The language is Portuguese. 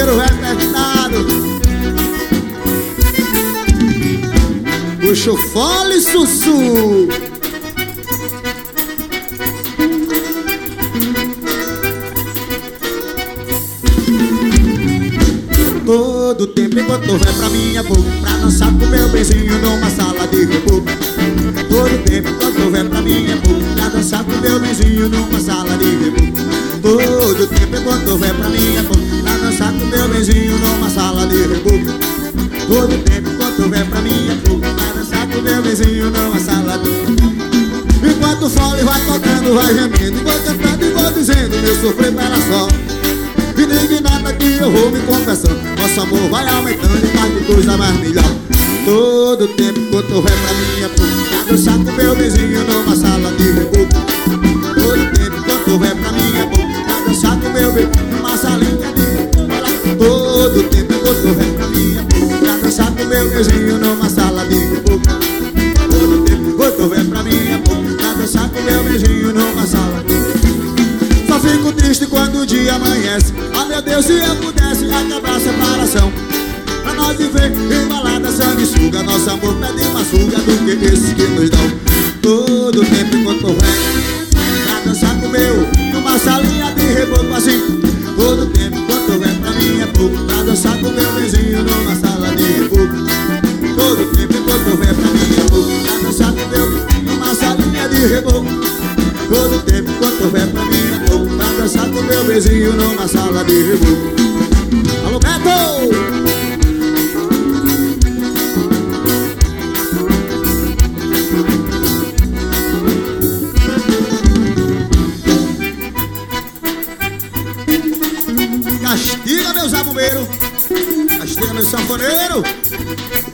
sanfoneiro repertado. Puxa o fole, sussu. Todo tempo enquanto vai pra minha boca, pra dançar com meu benzinho numa sala de reboco. Todo tempo enquanto vai pra minha boca, pra dançar com meu benzinho numa sala de reboco. Todo tempo enquanto vai pra minha boca, pra dançar com meu benzinho numa sala de reboco. Todo tempo enquanto vai pra minha boca, pra dançar com meu benzinho numa sala de reboco. Enquanto o fole vai tocando, vai gemendo, vou cantando e vou dizendo meu sofrer para só. E nem de nada que eu vou me confessando, nosso amor vai aumentando e faz de coisa mais melhor. Todo tempo enquanto vai pra minha boca, pra dançar com meu vizinho numa sala de reboco. Todo tempo enquanto vai pra minha boca, pra dançar com meu vizinho numa salinha de reboco. Todo tempo enquanto vai pra minha boca, pra dançar com meu vizinho numa sala de reboco. Todo tempo enquanto vai pra minha boca, pra dançar com meu vizinho numa sala de reboco. Só fico triste quando o dia amanhece. Ah, meu Deus, se eu pudesse acabar a separação, pra nós viver embalada, sanguessuga. Nosso amor pede mais fuga do que esses que nos dão. Todo tempo enquanto vem pra dançar com meu numa salinha de reboco assim. Todo tempo enquanto vem pra minha boca, pra dançar com meu vizinho numa sala de reboco. Todo tempo enquanto vem pra minha boca, pra dançar com meu numa salinha de reboco. Todo tempo enquanto vem pra minha boca, pra dançar com meu vizinho numa sala de reboco. Alô, Beto! Castiga, meu zabumbeiro. Castiga, meu sanfoneiro.